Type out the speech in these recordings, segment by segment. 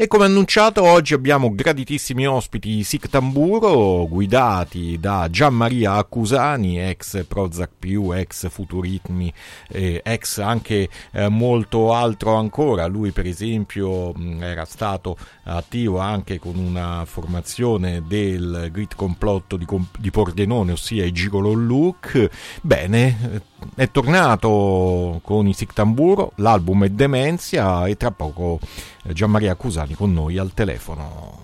E come annunciato oggi abbiamo graditissimi ospiti Sic Tamburo, guidati da Gianmaria Accusani, ex Prozac più, ex Futuritmi, ex anche molto altro ancora. Lui per esempio era stato attivo anche con una formazione del Grit Complotto di Pordenone, ossia i Gigolo Look. Bene, è tornato con i Sic Tamburo, l'album è Demenzia e tra poco Gianmaria Accusani con noi al telefono.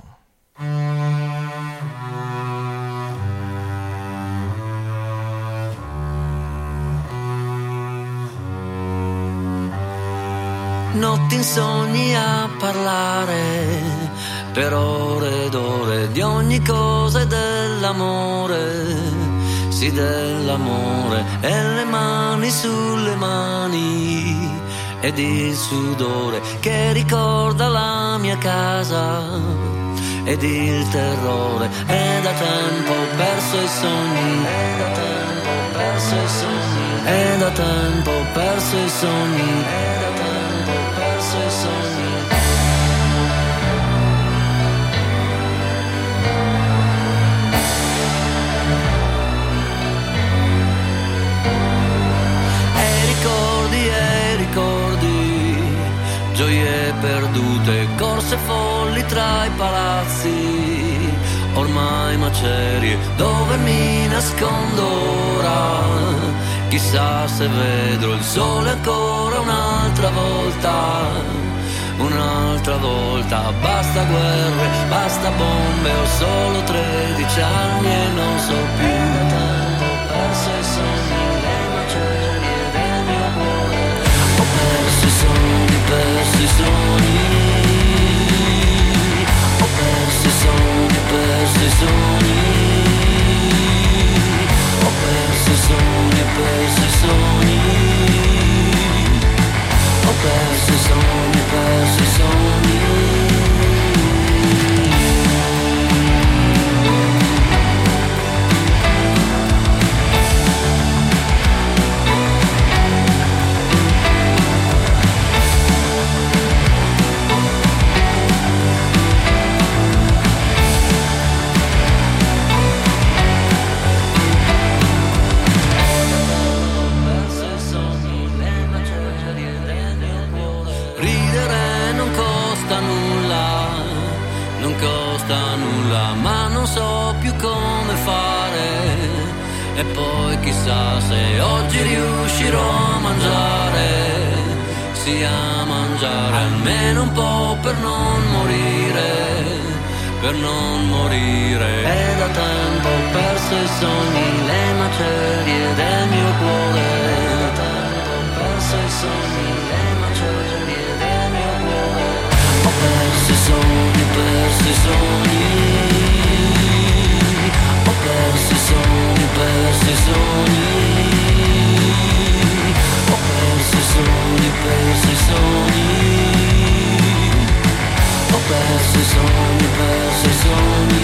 Notti in sogni a parlare per ore ed ore di ogni cosa e dell'amore, sì dell'amore, e le mani sulle mani ed il sudore che ricorda la mia casa ed il terrore. È da tempo perso i sogni, è da tempo perso i sogni, è da tempo perso i sogni, è da tempo perso i sogni. Gioie perdute, corse folli tra i palazzi, ormai macerie, dove mi nascondo ora? Chissà se vedrò il sole ancora un'altra volta, basta guerre, basta bombe, ho solo 13 anni e non so più. Da tempo perso i sogni, le macerie del mio cuore, ho perso i sogni, perso i sogni, ho perso i sogni, perso i sogni, ho perso i sogni, perso i sogni, ho perso i sogni, perso i sogni. E poi chissà se oggi riuscirò a mangiare, sì a mangiare almeno un po' per non morire, È da tempo perso i sogni, le macerie del mio cuore, è da tempo perso i sogni, le macerie del mio cuore, ho perso i sogni, perso i sogni, ho perso i sogni, perso i sogni, ho perso i sogni, perso i sogni, ho perso i sogni, perso i sogni.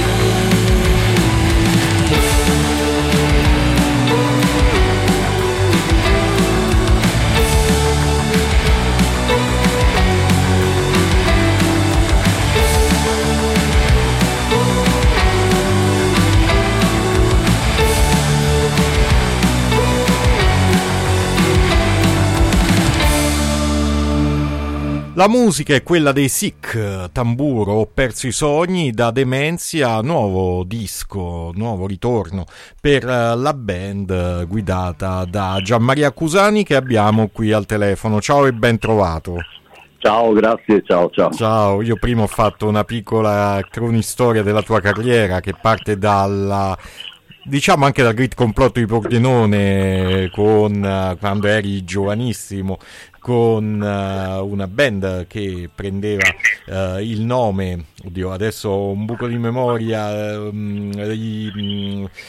La musica è quella dei Sic Tamburo, Ho perso i sogni, da Demenzia, nuovo disco, nuovo ritorno per la band guidata da Gianmaria Accusani che abbiamo qui al telefono. Ciao e ben trovato. Ciao, grazie, ciao. Ciao, io prima ho fatto una piccola cronistoria della tua carriera che parte diciamo anche dal Grit Complotto di Pordenone, quando eri giovanissimo, con una band che prendeva il nome, oddio adesso ho un buco di memoria,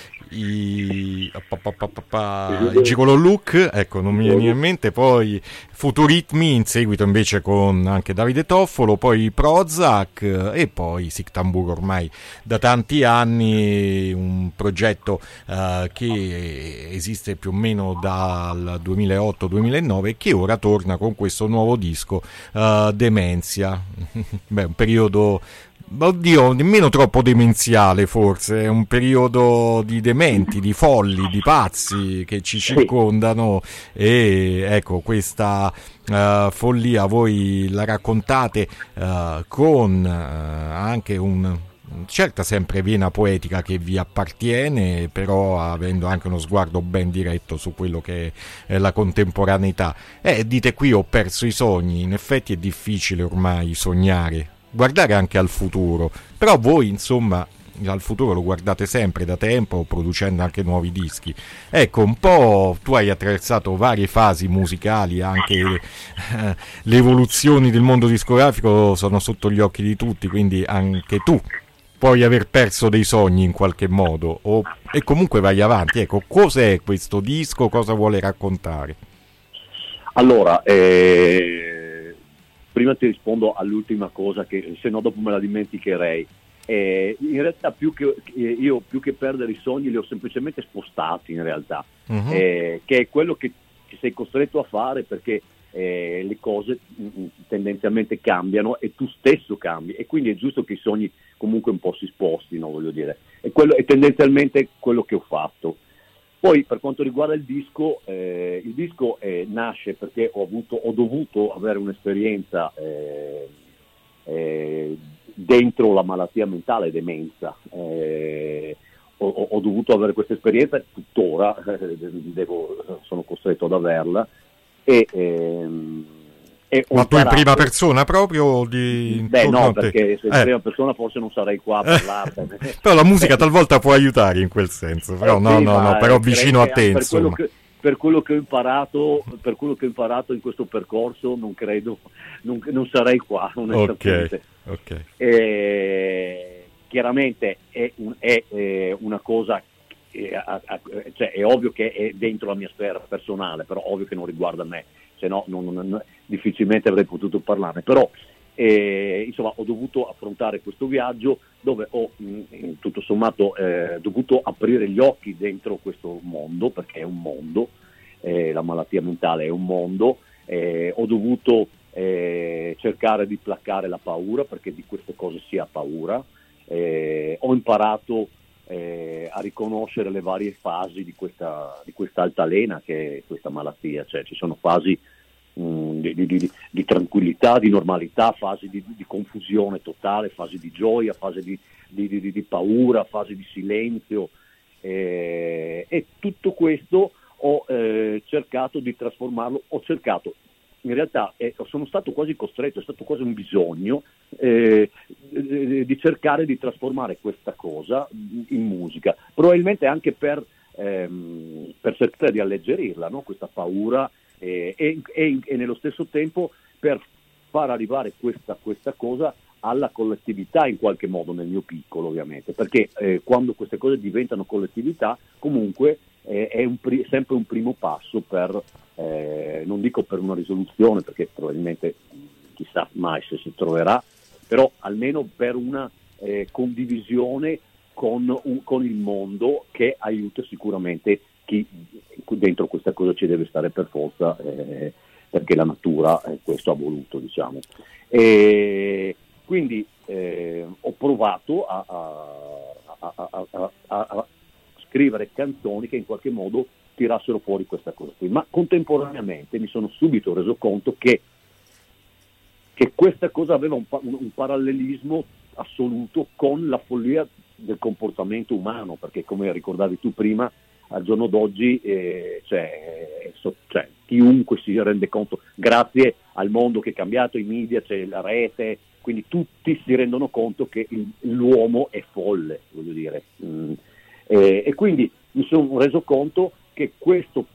i Gigolo Look, ecco, non mi viene in mente. Poi Futuritmi, in seguito invece con anche Davide Toffolo, poi Prozac e poi Sic Tamburo ormai da tanti anni, un progetto che esiste più o meno dal 2008-2009 e che ora torna con questo nuovo disco, Dementia. Beh, un periodo, oddio, nemmeno troppo demenziale forse, è un periodo di dementi, di folli, di pazzi che ci circondano e ecco questa follia voi la raccontate con anche un certa sempre vena poetica che vi appartiene, però avendo anche uno sguardo ben diretto su quello che è la contemporaneità. Dite qui ho perso i sogni, in effetti è difficile ormai sognare, guardare anche al futuro, però voi insomma al futuro lo guardate sempre da tempo, producendo anche nuovi dischi. Ecco, un po' tu hai attraversato varie fasi musicali, anche le evoluzioni del mondo discografico sono sotto gli occhi di tutti, quindi anche tu puoi aver perso dei sogni in qualche modo, e comunque vai avanti. Ecco, cos'è questo disco, cosa vuole raccontare? Allora, prima ti rispondo all'ultima cosa, che se no dopo me la dimenticherei. In realtà più che perdere i sogni li ho semplicemente spostati in realtà, che è quello che sei costretto a fare perché le cose tendenzialmente cambiano e tu stesso cambi, e quindi è giusto che i sogni comunque un po' si spostino, voglio dire, è tendenzialmente quello che ho fatto. Poi per quanto riguarda il disco nasce perché ho dovuto avere un'esperienza dentro la malattia mentale, demenza. Ho dovuto avere questa esperienza, tuttora sono costretto ad averla. Ma tu in prima persona proprio? Beh no, perché se in prima persona forse non sarei qua a parlarne. Però la musica talvolta può aiutare in quel senso, però no, però vicino a te insomma. Per quello che ho imparato in questo percorso non credo, non sarei qua onestamente. Okay. Chiaramente è una cosa, cioè è ovvio che è dentro la mia sfera personale, però ovvio che non riguarda me, se no difficilmente avrei potuto parlarne, però insomma ho dovuto affrontare questo viaggio dove ho tutto sommato dovuto aprire gli occhi dentro questo mondo, perché è un mondo, la malattia mentale è un mondo, ho dovuto cercare di placare la paura, perché di queste cose si ha paura, ho imparato a riconoscere le varie fasi di questa altalena che è questa malattia, cioè ci sono fasi di tranquillità, di normalità, fasi di confusione totale, fasi di gioia, fasi di paura, fasi di silenzio, e tutto questo ho cercato di trasformarlo, in realtà sono stato quasi costretto, è stato quasi un bisogno di cercare di trasformare questa cosa in musica, probabilmente anche per cercare di alleggerirla, no? Questa paura, e nello stesso tempo per far arrivare questa cosa alla collettività in qualche modo, nel mio piccolo ovviamente, perché quando queste cose diventano collettività comunque è sempre un primo passo per, non dico per una risoluzione, perché probabilmente chissà mai se si troverà, però almeno per una condivisione con il mondo, che aiuta sicuramente chi dentro questa cosa ci deve stare per forza, perché la natura questo ha voluto, diciamo. Quindi ho provato a scrivere canzoni che in qualche modo tirassero fuori questa cosa qui, ma contemporaneamente mi sono subito reso conto che questa cosa aveva un parallelismo assoluto con la follia del comportamento umano, perché come ricordavi tu prima, al giorno d'oggi chiunque si rende conto, grazie al mondo che è cambiato, i media, c'è la rete, quindi tutti si rendono conto che l'uomo è folle, voglio dire, e quindi mi sono reso conto che questo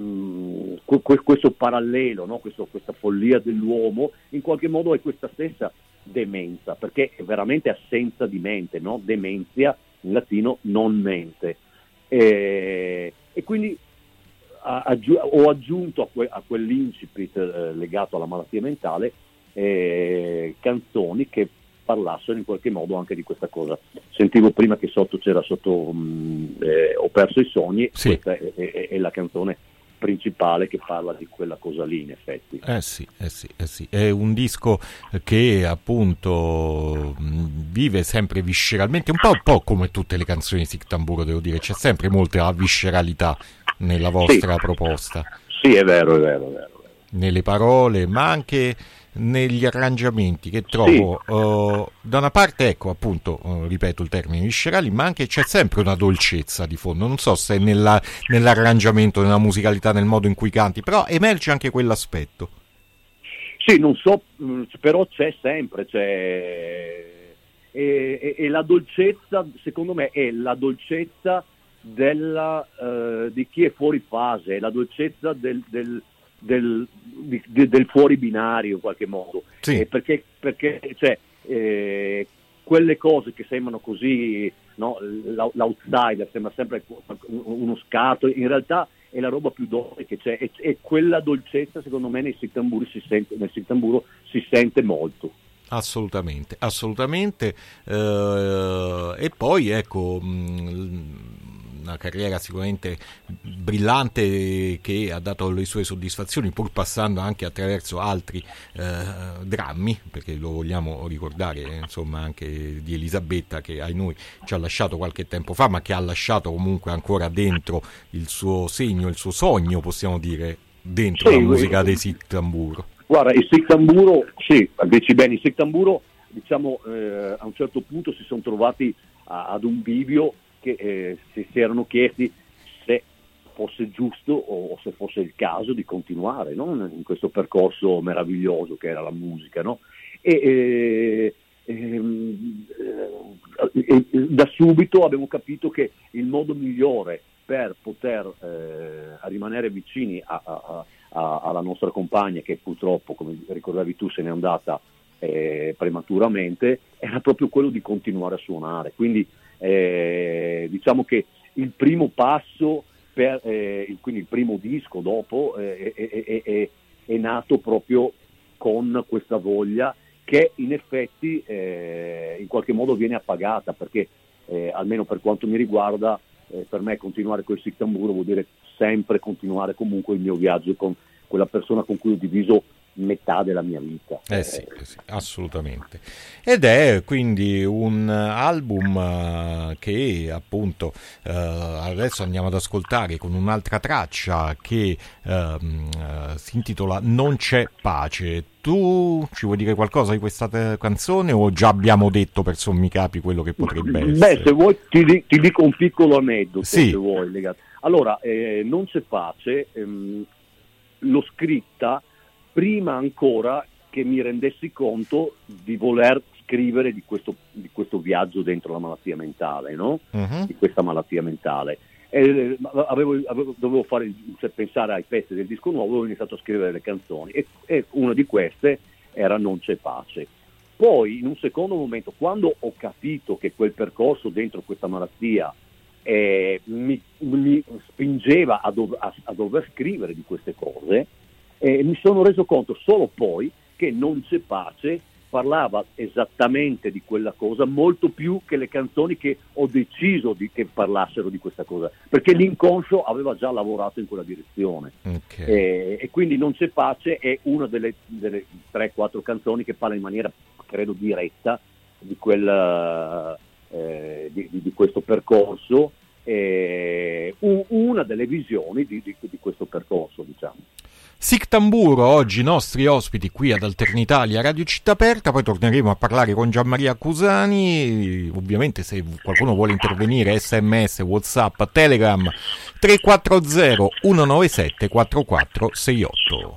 parallelo, no? Questa follia dell'uomo in qualche modo è questa stessa demenza, perché è veramente assenza di mente, no? Demenzia in latino, non mente, e quindi ho aggiunto a quell'incipit legato alla malattia mentale canzoni che parlassero in qualche modo anche di questa cosa. Sentivo prima che c'era Ho perso i sogni, sì. Questa è la canzone principale che parla di quella cosa lì, in effetti. Sì. È un disco che appunto vive sempre visceralmente, un po' come tutte le canzoni di Sic Tamburo, devo dire, c'è sempre molta visceralità nella vostra proposta. Sì, è vero. Nelle parole, ma anche negli arrangiamenti, che trovo da una parte, ecco, appunto, ripeto il termine viscerali, ma anche c'è sempre una dolcezza di fondo. Non so se nell'arrangiamento, nella musicalità, nel modo in cui canti, però emerge anche quell'aspetto. Sì, non so, però c'è sempre, e la dolcezza, secondo me, è la dolcezza di chi è fuori fase, la dolcezza del fuori binario in qualche modo, sì. Perché quelle cose che sembrano così, no? L'outsider sembra sempre uno scarto, in realtà è la roba più dolce che c'è, e quella dolcezza secondo me nel Sic Tamburo si sente molto. Assolutamente. E poi ecco, una carriera sicuramente brillante che ha dato le sue soddisfazioni, pur passando anche attraverso altri drammi, perché lo vogliamo ricordare, insomma, anche di Elisabetta, che ai noi ci ha lasciato qualche tempo fa, ma che ha lasciato comunque ancora dentro il suo segno, il suo sogno, possiamo dire, dentro la musica dei Sic Tamburo. Guarda, il Sic Tamburo, sì, dici bene, il Sic Tamburo, diciamo, a un certo punto si sono trovati ad un bivio che si erano chiesti se fosse giusto o se fosse il caso di continuare, no? In questo percorso meraviglioso che era la musica, no? E da subito abbiamo capito che il modo migliore per poter rimanere vicini alla nostra compagna, che purtroppo, come ricordavi tu, se n'è andata prematuramente, era proprio quello di continuare a suonare. Quindi diciamo che il primo passo quindi il primo disco dopo è nato proprio con questa voglia che in effetti in qualche modo viene appagata, perché almeno per quanto mi riguarda, per me continuare col Sic Tamburo vuol dire sempre continuare comunque il mio viaggio con quella persona con cui ho diviso metà della mia vita. Sì, assolutamente. Ed è quindi un album che appunto adesso andiamo ad ascoltare con un'altra traccia che si intitola Non c'è pace. Tu ci vuoi dire qualcosa di questa canzone o già abbiamo detto per sommi capi quello che potrebbe essere? Se vuoi ti dico un piccolo aneddoto, sì. Se vuoi, legato. Allora, Non c'è pace, l'ho scritta prima ancora che mi rendessi conto di voler scrivere di questo viaggio dentro la malattia mentale, no? Uh-huh. Di questa malattia mentale. Dovevo pensare ai pezzi del disco nuovo, ho iniziato a scrivere le canzoni e una di queste era Non c'è pace. Poi, in un secondo momento, quando ho capito che quel percorso dentro questa malattia mi spingeva a dover scrivere di queste cose, mi sono reso conto solo poi che Non c'è pace parlava esattamente di quella cosa, molto più che le canzoni che ho deciso che parlassero di questa cosa, perché l'inconscio aveva già lavorato in quella direzione. Okay. E quindi Non c'è pace è una delle 3-4 canzoni che parla in maniera, credo, diretta di questo percorso, una delle visioni di questo percorso, diciamo. Sic Tamburo, oggi i nostri ospiti qui ad Alternitalia Radio Città Aperta, poi torneremo a parlare con Gianmaria Accusani. Ovviamente se qualcuno vuole intervenire, SMS, WhatsApp, Telegram 340 197 4468.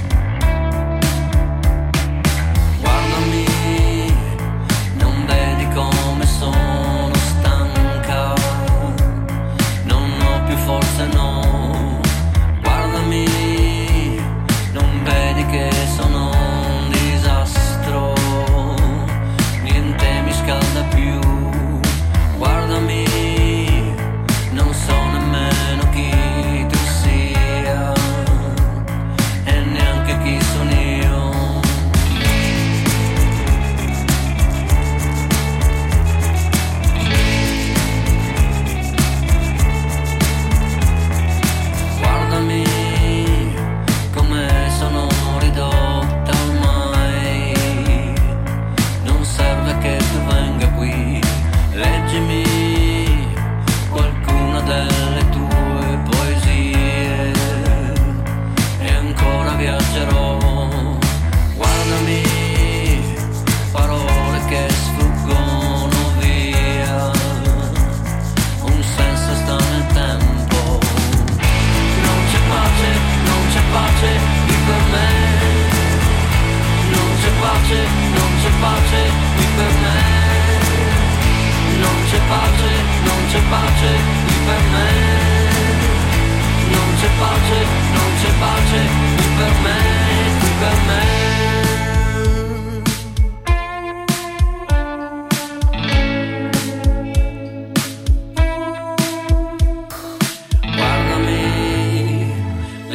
Non vedi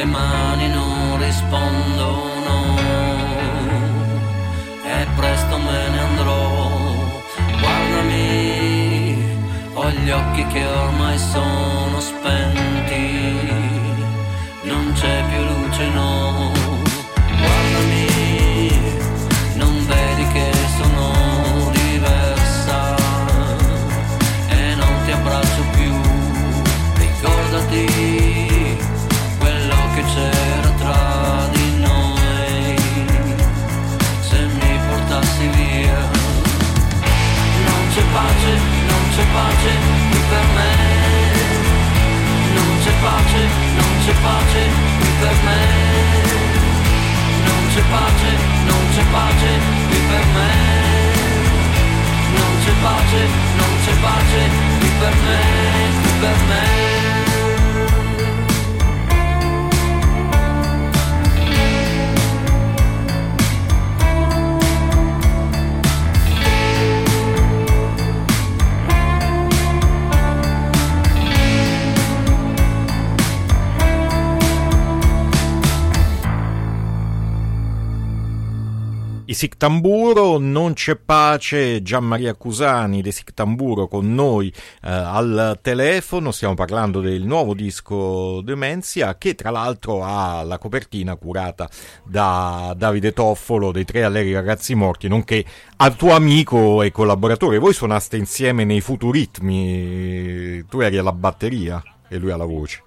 le mani non rispondono e presto me ne andrò. Guardami, ho gli occhi che ormai sono spenti, non c'è più luce, no. Guardami, non vedi che sono diversa e non ti abbraccio più. Ricordati quello che c'era tra di noi, se mi portassi via. Non c'è pace, non c'è pace qui per me. Non c'è pace, non c'è pace qui per me. Non c'è pace, non c'è pace qui per me. Non c'è pace, non c'è pace qui per me, qui per me. I Sic Tamburo, non c'è pace, Gianmaria Cusani dei Sic Tamburo con noi al telefono. Stiamo parlando del nuovo disco Dementia, che tra l'altro ha la copertina curata da Davide Toffolo dei Tre Allegri Ragazzi Morti, nonché al tuo amico e collaboratore. Voi suonaste insieme nei Futuritmi, tu eri alla batteria e lui alla voce.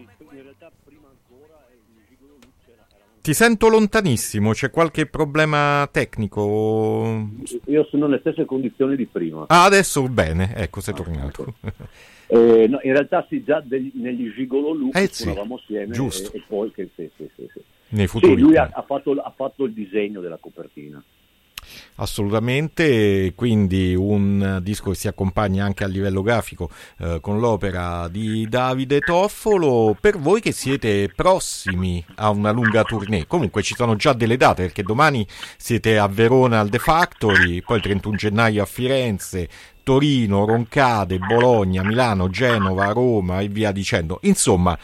Ti sento lontanissimo, c'è qualche problema tecnico? Io sono nelle stesse condizioni di prima. Ah, adesso bene, ecco, sei tornato. No, in realtà sì, già negli Gigolo Look suonavamo assieme, giusto. E poi sì. Nei futuri. Sì, lui ha fatto il disegno della copertina. Assolutamente, quindi un disco che si accompagna anche a livello grafico con l'opera di Davide Toffolo. Per voi che siete prossimi a una lunga tournée, comunque ci sono già delle date, perché domani siete a Verona al The Factory, poi il 31 gennaio a Firenze, Torino, Roncade, Bologna, Milano, Genova, Roma e via dicendo. Insomma,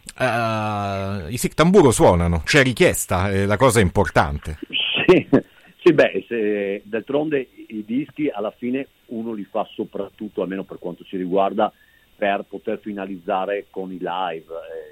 i Sic Tamburo suonano, c'è richiesta, è la cosa importante. Sì, d'altronde i dischi alla fine uno li fa soprattutto, almeno per quanto ci riguarda, per poter finalizzare con i live.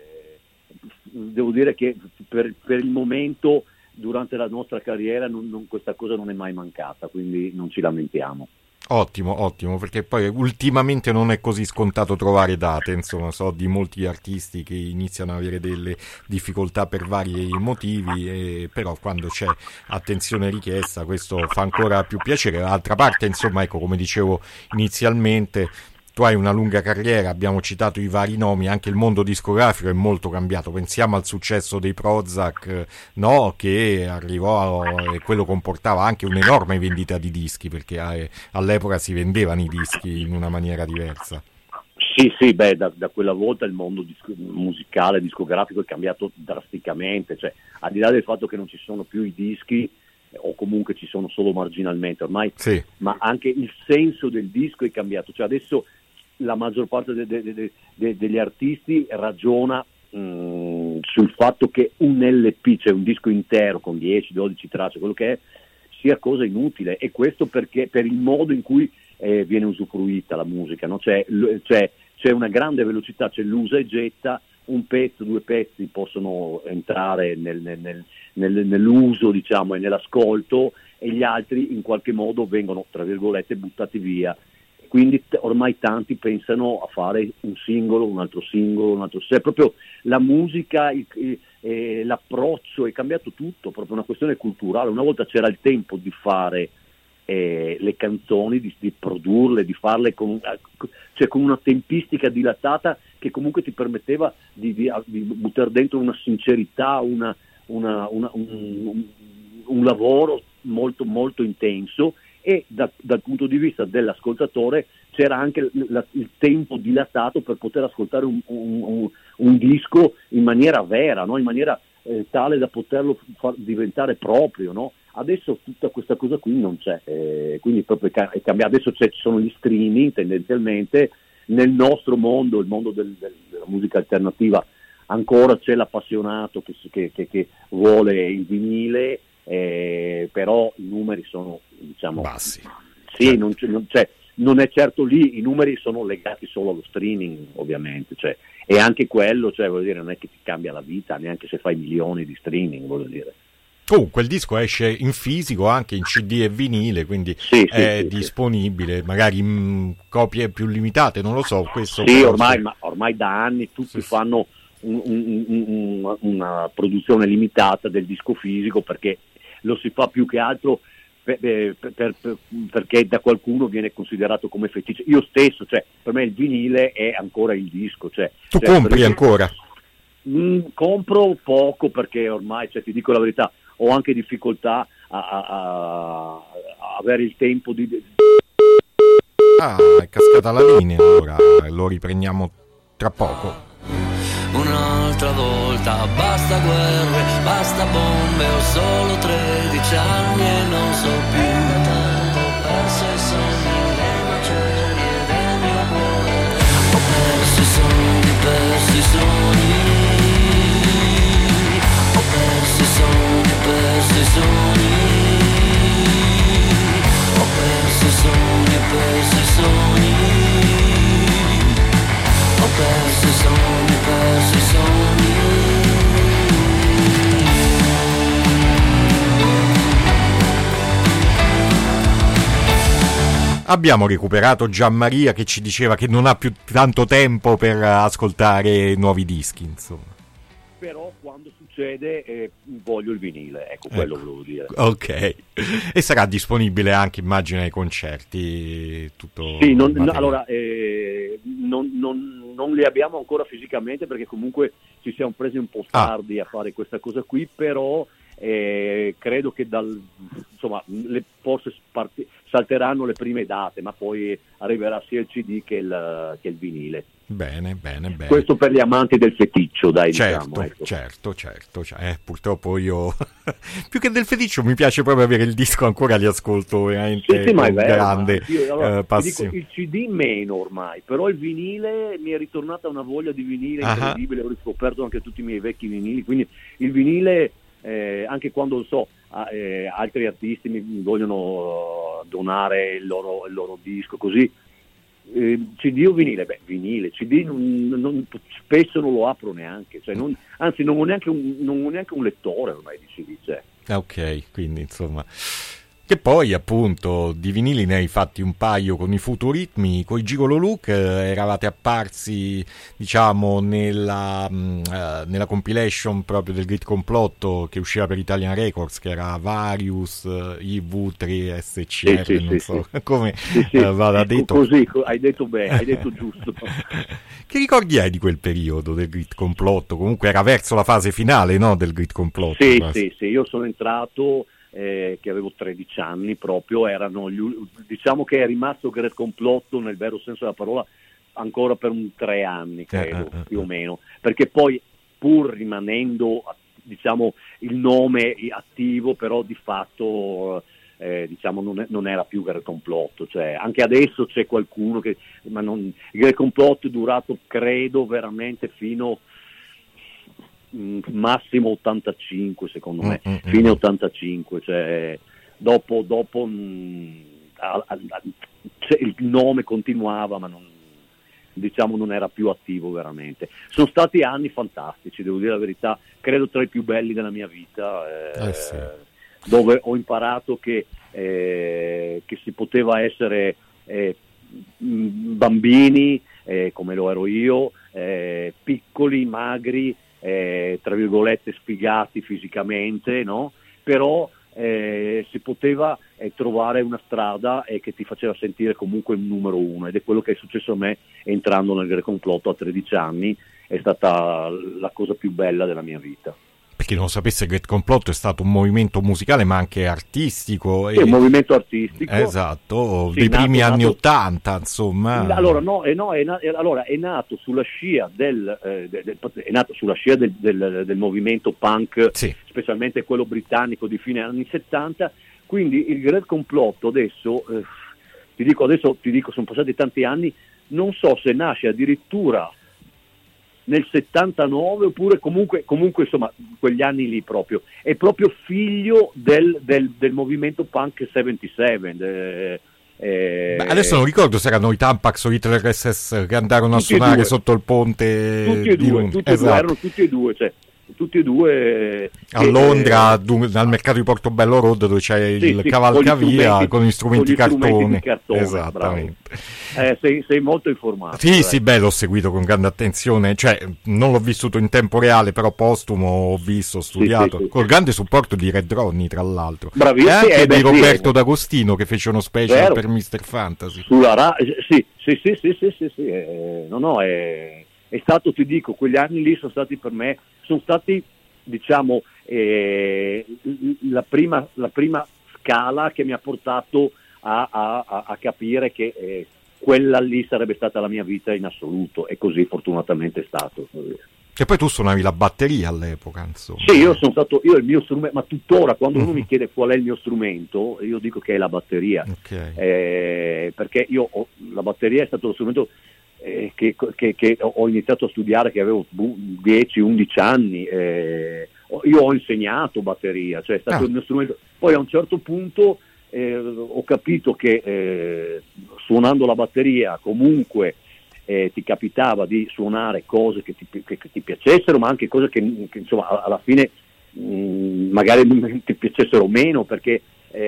Devo dire che per il momento, durante la nostra carriera, questa cosa non è mai mancata, quindi non ci lamentiamo. Ottimo, perché poi ultimamente non è così scontato trovare date, insomma, so di molti artisti che iniziano ad avere delle difficoltà per vari motivi, però quando c'è attenzione richiesta questo fa ancora più piacere. D'altra parte, insomma, ecco, come dicevo inizialmente, tu hai una lunga carriera, abbiamo citato i vari nomi, anche il mondo discografico è molto cambiato. Pensiamo al successo dei Prozzak, no, che arrivò e quello comportava anche un'enorme vendita di dischi, perché all'epoca si vendevano i dischi in una maniera diversa. Sì, da quella volta il mondo musicale, discografico è cambiato drasticamente, cioè al di là del fatto che non ci sono più i dischi, o comunque ci sono solo marginalmente ormai, sì. Ma anche il senso del disco è cambiato, cioè adesso la maggior parte degli artisti ragiona sul fatto che un LP, cioè un disco intero con 10-12 tracce, quello che è, sia cosa inutile, e questo perché per il modo in cui viene usufruita la musica, no? C'è una grande velocità, c'è l'usa e getta, un pezzo, due pezzi possono entrare nell'uso, diciamo, e nell'ascolto, e gli altri in qualche modo vengono, tra virgolette, buttati via. Quindi ormai tanti pensano a fare un singolo, un altro, cioè proprio la musica, l'approccio, è cambiato tutto, proprio una questione culturale. Una volta c'era il tempo di fare le canzoni, di produrle, di farle con una tempistica dilatata che comunque ti permetteva di buttare dentro una sincerità, un lavoro molto molto intenso, e dal punto di vista dell'ascoltatore c'era anche il tempo dilatato per poter ascoltare un disco in maniera vera, no? In maniera tale da poterlo far diventare proprio, no? Adesso tutta questa cosa qui non c'è, quindi proprio è cambiato. Adesso ci sono gli streaming tendenzialmente. Nel nostro mondo, il mondo della musica alternativa, ancora c'è l'appassionato che vuole il vinile, però i numeri sono, diciamo, bassi. Sì, non è certo lì, i numeri sono legati solo allo streaming, ovviamente, cioè, e anche quello, cioè, voglio dire, non è che ti cambia la vita, neanche se fai milioni di streaming, voglio dire. Comunque il disco esce in fisico, anche in CD e vinile, quindi è disponibile, magari in copie più limitate, non lo so. Questo sì, ormai da anni tutti fanno una produzione limitata del disco fisico, perché lo si fa più che altro perché da qualcuno viene considerato come feticcio. Io stesso, cioè, per me il vinile è ancora il disco. Cioè, compri ancora? Compro poco, perché ormai, cioè, ti dico la verità, ho anche difficoltà a avere il tempo di... è cascata la linea, allora lo riprendiamo tra poco. Un'altra volta, basta guerre, basta bombe, ho solo 13 anni e non so più. Ho perso i sogni, le macerie del mio cuore. Ho perso i sogni, perso i sogni. Ho perso i sogni, perso i sogni. Ho perso i sogni, perso i sogni. Ho perso i sogni, perso i sogni. Abbiamo recuperato Gianmaria che ci diceva che non ha più tanto tempo per ascoltare nuovi dischi, insomma. Però quando succede voglio il vinile, ecco, quello volevo dire. Ok, e sarà disponibile anche, immagino, ai concerti? Tutto sì, allora non li abbiamo ancora fisicamente, perché comunque ci siamo presi un po' tardi a fare questa cosa qui, però credo che insomma, forse salteranno le prime date, ma poi arriverà sia il CD che il vinile. Bene. Questo per gli amanti del feticcio, dai, certo, diciamo. Ecco. Certo. Purtroppo io più che del feticcio mi piace proprio avere il disco, ancora li ascolto veramente sì, ma è con vero, grande passione. Dico, il CD meno ormai, però il vinile mi è ritornata una voglia di vinile incredibile, ho riscoperto anche tutti i miei vecchi vinili, quindi il vinile, anche quando altri artisti mi vogliono donare il loro disco, così, CD o vinile? Beh, vinile. CD spesso non lo apro neanche, cioè anzi non ho neanche un lettore ormai di CD, cioè. Ok, quindi insomma, che poi appunto di vinili ne hai fatti un paio con i Futuritmi, con i Gigolo Look, eravate apparsi, diciamo, nella compilation proprio del Grit Complotto che usciva per Italian Records, che era Varius IV3SCR, non so come vada detto. Così, hai detto bene, hai detto giusto. Che ricordi hai di quel periodo del Grit Complotto? Comunque era verso la fase finale, no, del Grit Complotto. Sì, io sono entrato che avevo 13 anni proprio, diciamo che è rimasto Grit Complotto nel vero senso della parola ancora per 3 anni, credo, più o meno, perché poi, pur rimanendo, diciamo, il nome attivo, però di fatto diciamo non era più Grit Complotto, cioè anche adesso c'è qualcuno che, ma il Grit Complotto è durato, credo, veramente fino massimo 85, secondo me, fine 85, cioè dopo il nome continuava, ma non era più attivo veramente. Sono stati anni fantastici, devo dire la verità, credo tra i più belli della mia vita, sì. Dove ho imparato che si poteva essere bambini, come lo ero io, piccoli, magri, tra virgolette sfigati fisicamente, no? Però si poteva trovare una strada che ti faceva sentire comunque un numero uno, ed è quello che è successo a me entrando nel Grit Complotto a 13 anni. È stata la cosa più bella della mia vita. Per chi non lo sapesse, Grit Complotto è stato un movimento musicale ma anche artistico. Sì, un movimento artistico. Esatto, dei primi anni 80, insomma. Allora, è nato sulla scia del movimento punk, sì, specialmente quello britannico di fine anni 70, quindi il Grit Complotto adesso, ti dico, sono passati tanti anni, non so se nasce addirittura nel 79, oppure comunque insomma quegli anni lì proprio. È proprio figlio del movimento punk 77. Adesso non ricordo se erano i Tampax o i Hitler SS che andarono a suonare sotto il ponte. Erano tutti e due, cioè tutti e due a Londra, al mercato di Portobello Road, dove c'è il cavalcavia con gli strumenti cartone. Esattamente. Sei molto informato. Sì, l'ho seguito con grande attenzione, cioè non l'ho vissuto in tempo reale, però postumo ho visto, studiato, col grande supporto di Red Ronnie, tra l'altro. Bravissimo. E anche di Roberto D'Agostino, che fece uno special per Mr. Fantasy. Sulla sì. È stato, ti dico, quegli anni lì sono stati per me, diciamo, la prima scala che mi ha portato a capire che quella lì sarebbe stata la mia vita in assoluto, e così fortunatamente è stato. E poi tu suonavi la batteria all'epoca, insomma. Sì, io il mio strumento, ma tuttora quando uno mi chiede qual è il mio strumento, io dico che è la batteria. Okay. Perché la batteria è stato lo strumento che ho iniziato a studiare che avevo 10-11 anni. Io ho insegnato batteria, cioè è stato il mio strumento. Poi a un certo punto ho capito che suonando la batteria comunque ti capitava di suonare cose che ti piacessero, ma anche cose che insomma alla fine magari ti piacessero meno, perché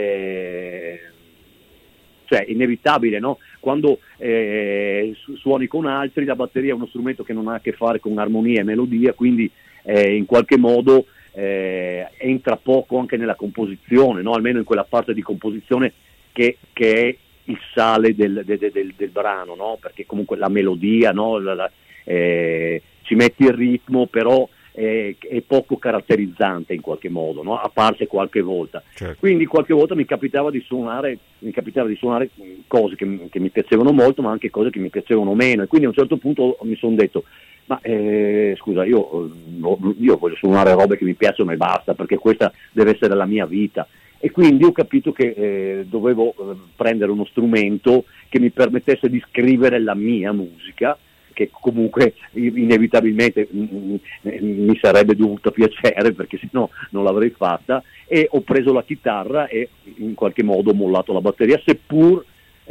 cioè è inevitabile, no? Quando suoni con altri, la batteria è uno strumento che non ha a che fare con armonia e melodia, quindi in qualche modo entra poco anche nella composizione, no? Almeno in quella parte di composizione che è il sale del brano, no? Perché comunque la melodia, no? Ci metti il ritmo, però è poco caratterizzante in qualche modo, no? A parte qualche volta. Certo. Quindi qualche volta mi capitava di suonare cose che mi piacevano molto, ma anche cose che mi piacevano meno, e quindi a un certo punto mi sono detto: ma scusa, io voglio suonare robe che mi piacciono e basta, perché questa deve essere la mia vita. E quindi ho capito che dovevo prendere uno strumento che mi permettesse di scrivere la mia musica, che comunque inevitabilmente mi sarebbe dovuta piacere, perché sennò non l'avrei fatta, e ho preso la chitarra e in qualche modo ho mollato la batteria, seppur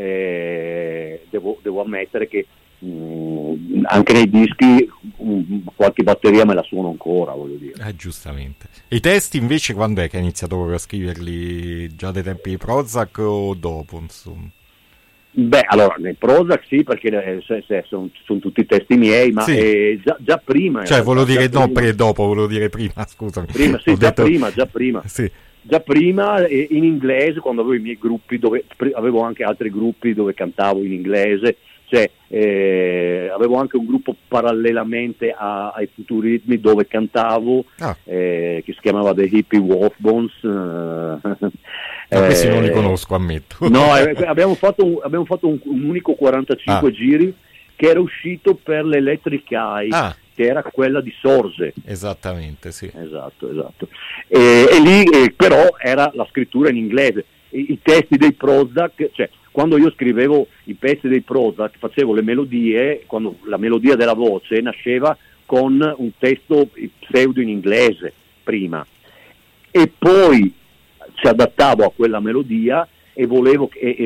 devo ammettere che anche nei dischi qualche batteria me la suono ancora, voglio dire. Giustamente. E i testi invece quando è che hai iniziato proprio a scriverli? Già dai tempi di Prozac o dopo, insomma? Beh, allora, nei Prozac sì, perché sono tutti testi miei, ma sì. Già prima. Cioè, volevo dire dopo, volevo dire prima, scusami. Già prima. Sì. Già prima in inglese, quando avevo i miei gruppi, dove avevo anche altri gruppi dove cantavo in inglese, cioè avevo anche un gruppo parallelamente ai Futurismi dove cantavo, che si chiamava The Hippie Wolfbones. Questi non li conosco, ammetto. No, abbiamo fatto un unico 45 giri che era uscito per l'Electric Eye, che era quella di Sorge. Esattamente, sì. Esatto. E lì però era la scrittura in inglese. I testi dei Prozac, cioè quando io scrivevo i pezzi dei Prozac, facevo le melodie, quando la melodia della voce nasceva con un testo pseudo in inglese prima, e poi ci adattavo a quella melodia e volevo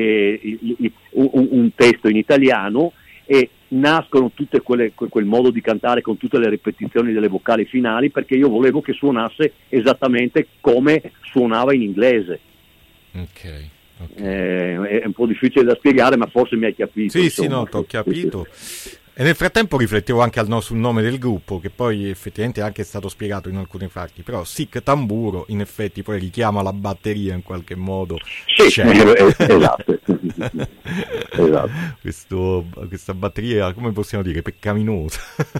un testo in italiano, e nascono tutte quel modo di cantare con tutte le ripetizioni delle vocali finali, perché io volevo che suonasse esattamente come suonava in inglese. Ok. È un po' difficile da spiegare, ma forse mi hai capito. Sì, no, ti ho capito. E nel frattempo riflettevo anche sul nome del gruppo, che poi effettivamente è anche stato spiegato in alcuni fatti, però Sic Tamburo in effetti poi richiama la batteria in qualche modo. Sì, esatto. Questa batteria, come possiamo dire, peccaminosa.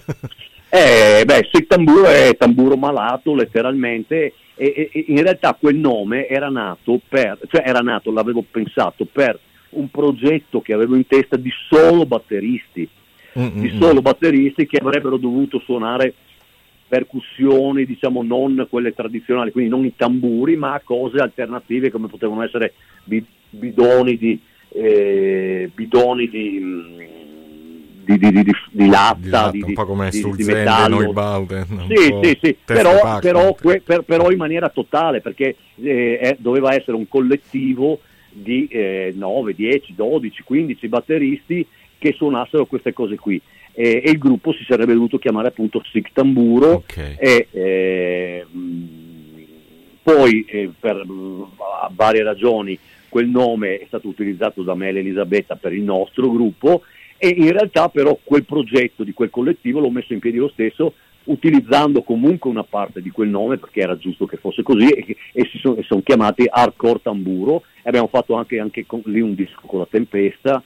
Sic Tamburo è tamburo malato, letteralmente, e in realtà quel nome era nato, l'avevo pensato per un progetto che avevo in testa di solo batteristi. Che avrebbero dovuto suonare percussioni, diciamo, non quelle tradizionali, quindi non i tamburi, ma cose alternative come potevano essere bidoni di di latta, un po' come sul Zende, metallo. noi Bauden. Sì. Però in maniera totale, perché doveva essere un collettivo di 9, 10, 12, 15 batteristi che suonassero queste cose qui. E il gruppo si sarebbe dovuto chiamare appunto Sic Tamburo. Okay. E poi per varie ragioni quel nome è stato utilizzato da me e Elisabetta per il nostro gruppo, e in realtà però quel progetto di quel collettivo l'ho messo in piedi lo stesso, utilizzando comunque una parte di quel nome perché era giusto che fosse così, e sono chiamati Hardcore Tamburo, e abbiamo fatto anche lì un disco con la Tempesta,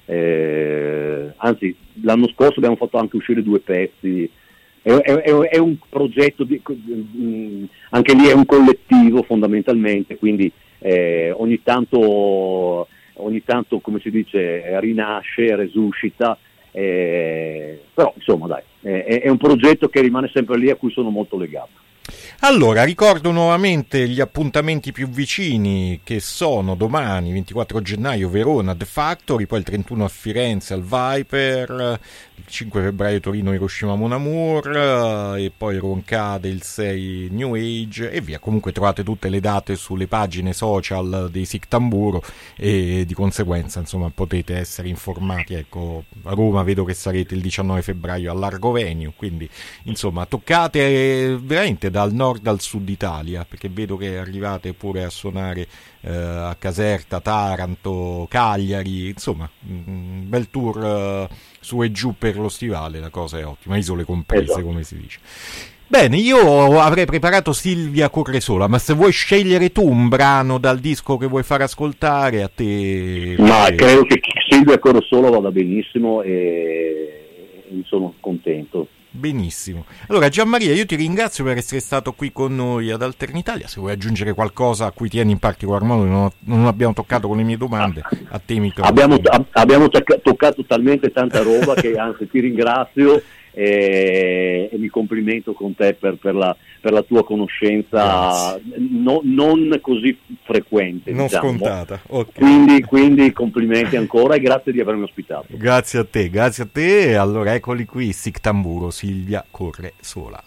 anzi l'anno scorso abbiamo fatto anche uscire 2 pezzi. È un progetto anche lì è un collettivo fondamentalmente, quindi ogni tanto come si dice rinasce, resuscita, però insomma dai, è un progetto che rimane sempre lì, a cui sono molto legato. Allora, ricordo nuovamente gli appuntamenti più vicini, che sono domani 24 gennaio Verona The Factory, poi il 31 a Firenze al Viper, il 5 febbraio Torino Hiroshima Mon Amour, e poi Roncade il 6 New Age e via. Comunque trovate tutte le date sulle pagine social dei Sic Tamburo e di conseguenza insomma potete essere informati. Ecco, a Roma vedo che sarete il 19 febbraio all'Argo Venue, quindi insomma toccate veramente dal nord al sud Italia, perché vedo che arrivate pure a suonare a Caserta, Taranto, Cagliari, insomma un bel tour su e giù per lo stivale, la cosa è ottima, isole comprese, esatto, come si dice. Bene, io avrei preparato Silvia corre sola, ma se vuoi scegliere tu un brano dal disco che vuoi far ascoltare, a te. Ma credo che Silvia corre sola vada benissimo e sono contento. Benissimo. Allora Gianmaria, io ti ringrazio per essere stato qui con noi ad Alternitalia. Se vuoi aggiungere qualcosa a cui tieni in particolar modo, non abbiamo toccato con le mie domande, a te microfono. Abbiamo toccato talmente tanta roba che anzi ti ringrazio e mi complimento con te per la tua conoscenza non così frequente, non diciamo. Scontata, okay. Quindi complimenti ancora e grazie di avermi ospitato. Grazie a te. Allora eccoli qui, Sic Tamburo, Silvia corre sola.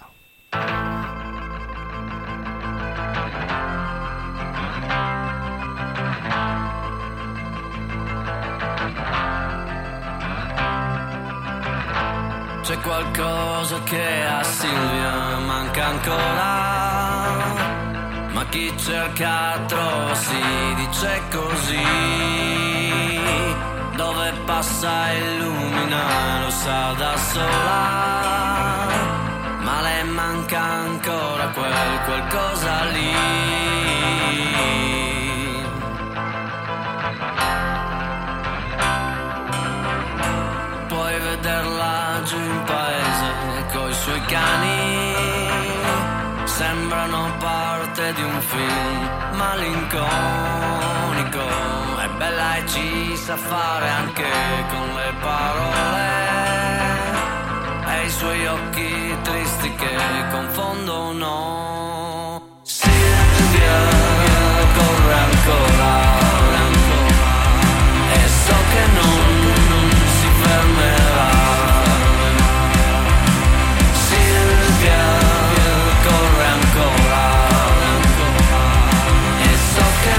C'è qualcosa che a Silvia manca ancora, ma chi cerca trova, si dice così. Dove passa illumina, lo sa da sola, ma le manca ancora qualcosa lì. Puoi vederla giù in paese coi suoi cani, sembrano parte di un film malinconico. È bella e ci sa fare anche con le parole, e i suoi occhi tristi che confondono. Silvia corre ancora, e so che non si fermerà. Silvia corre ancora, e so che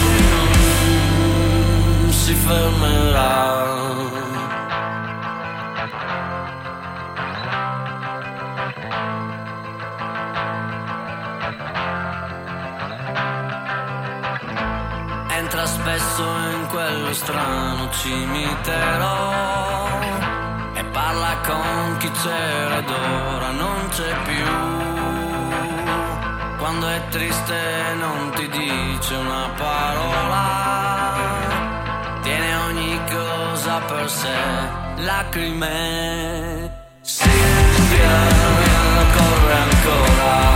non si fermerà. Entra spesso in quello strano cimitero e parla con chi c'era ed ora non c'è più. Quando è triste non ti dice una parola, tiene ogni cosa per sé, lacrime. Silvia corre ancora,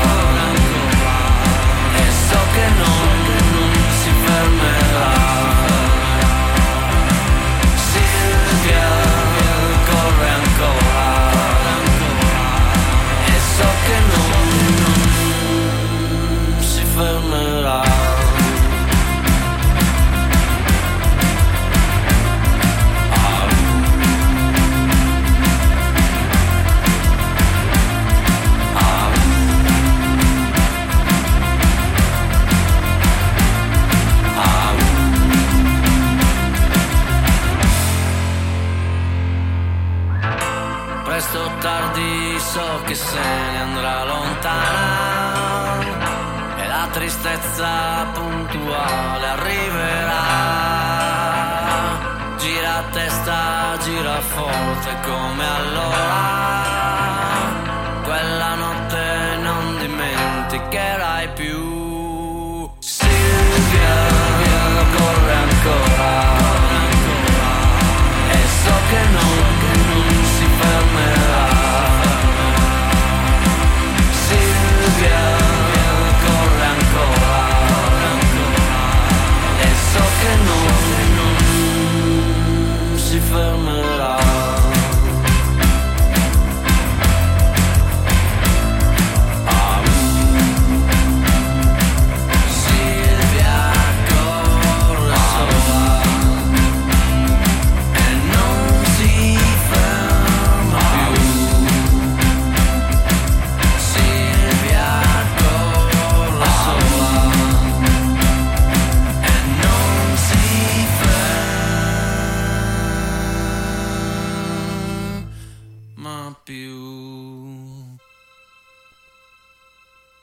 e so che non si fermerà. Silvia corre ancora, e so che non si fermerà. tristezza puntuale arriverà. Gira a testa, gira forte come allora. Quella notte non dimenticherai più.